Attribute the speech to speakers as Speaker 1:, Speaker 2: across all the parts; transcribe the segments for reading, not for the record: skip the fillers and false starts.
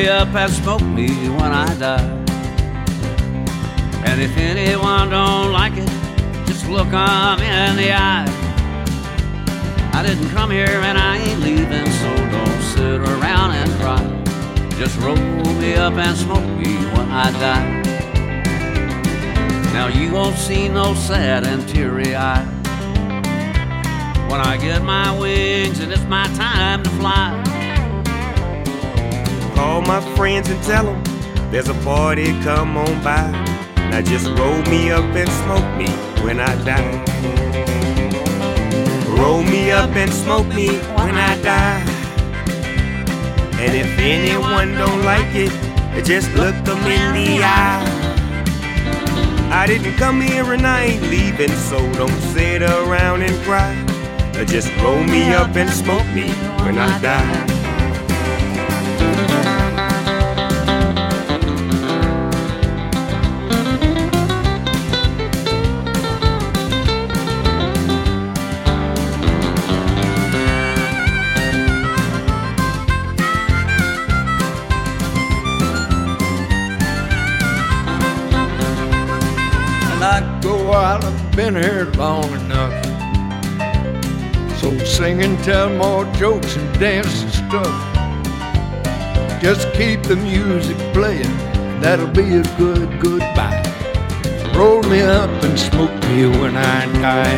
Speaker 1: me up and smoke me when I die. And if anyone don't like it, just look 'em in the eye. I didn't come here and I ain't leaving, so don't sit around and cry. Just roll me up and smoke me when I die. Now you won't see no sad and teary eye when I get my wings and it's my time to fly.
Speaker 2: Call my friends and tell them there's a party, come on by. Now just roll me up and smoke me when I die. Roll me up and smoke me when I die. And if anyone don't like it, just look them in the eye. I didn't come here and I ain't leaving, so don't sit around and cry. Just roll me up and smoke me when I die.
Speaker 3: I've been here long enough, so sing and tell more jokes and dance and stuff. Just keep the music playing, that'll be a good goodbye. Roll me up and smoke me when I die.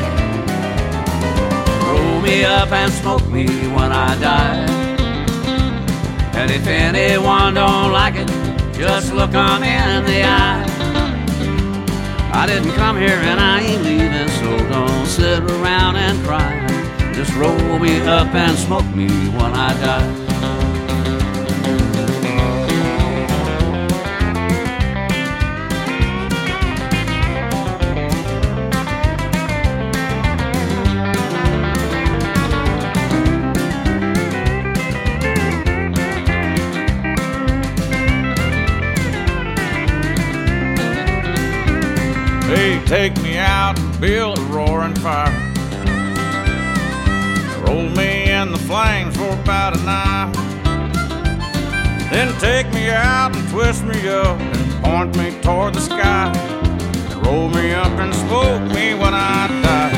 Speaker 1: Roll me up and smoke me when I die. And if anyone don't like it, just look 'em in the eye. I didn't come here and I ain't leaving, so don't sit around and cry. Just roll me up and smoke me when I die.
Speaker 4: Hey, take me out and build a roaring fire. Roll me in the flames for about an hour. Then take me out and twist me up and point me toward the sky. And roll me up and smoke me when I die.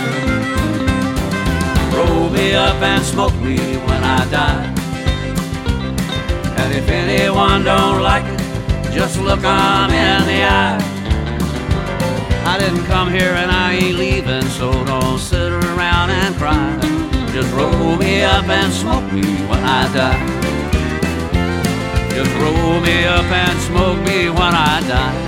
Speaker 1: Roll me up and smoke me when I die. And if anyone don't like it, just look 'em in the eye. I didn't come here and I ain't leaving, so don't sit around and cry. Just roll me up and smoke me when I die. Just roll me up and smoke me when I die.